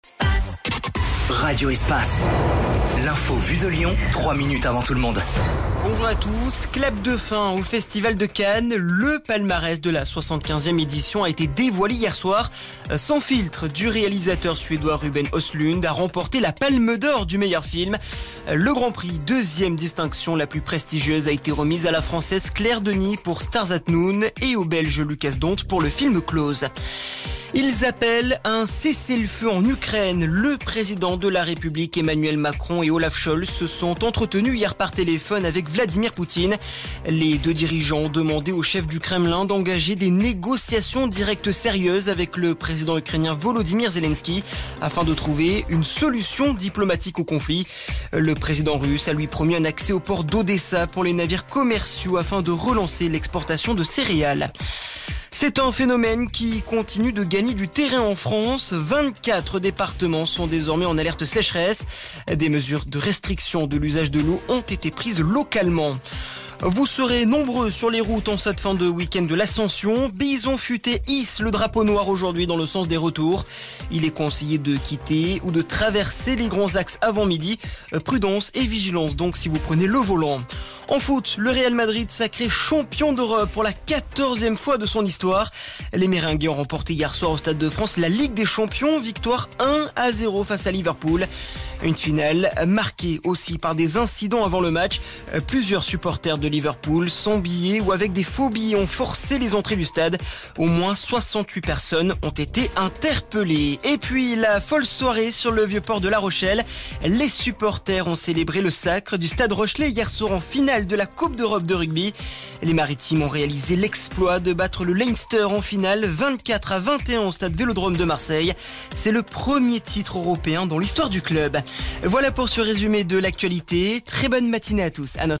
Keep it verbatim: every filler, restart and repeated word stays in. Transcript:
Radio Espace. L'info vue de Lyon, trois minutes avant tout le monde. Bonjour à tous, clap de fin au Festival de Cannes. Le palmarès de la soixante-quinzième édition a été dévoilé hier soir. Sans filtre du réalisateur suédois Ruben Östlund a remporté la Palme d'Or du meilleur film. Le Grand Prix, deuxième distinction la plus prestigieuse, a été remise à la Française Claire Denis pour Stars at Noon et au Belge Lucas Dont pour le film Close. Ils appellent un cessez-le-feu en Ukraine. Le président de la République Emmanuel Macron et Olaf Scholz se sont entretenus hier par téléphone avec Vladimir Poutine. Les deux dirigeants ont demandé au chef du Kremlin d'engager des négociations directes sérieuses avec le président ukrainien Volodymyr Zelensky afin de trouver une solution diplomatique au conflit. Le président russe a lui promis un accès au port d'Odessa pour les navires commerciaux afin de relancer l'exportation de céréales. C'est un phénomène qui continue de gagner du terrain en France. vingt-quatre départements sont désormais en alerte sécheresse. Des mesures de restriction de l'usage de l'eau ont été prises localement. Vous serez nombreux sur les routes en cette fin de week-end de l'Ascension. Bison Futé hisse le drapeau noir aujourd'hui dans le sens des retours. Il est conseillé de quitter ou de traverser les grands axes avant midi. Prudence et vigilance donc si vous prenez le volant. En foot, le Real Madrid sacré champion d'Europe pour la quatorzième fois de son histoire. Les Merengues ont remporté hier soir au Stade de France la Ligue des Champions, victoire un à zéro face à Liverpool. Une finale marquée aussi par des incidents avant le match. Plusieurs supporters de Liverpool, sans billets ou avec des faux billets, ont forcé les entrées du stade. Au moins soixante-huit personnes ont été interpellées. Et puis la folle soirée sur le vieux port de La Rochelle. Les supporters ont célébré le sacre du Stade Rochelais hier soir en finale de la Coupe d'Europe de rugby. Les Maritimes ont réalisé l'exploit de battre le Leinster en finale vingt-quatre à vingt et un au stade Vélodrome de Marseille. C'est le premier titre européen dans l'histoire du club. Voilà pour ce résumé de l'actualité. Très bonne matinée à tous. À notre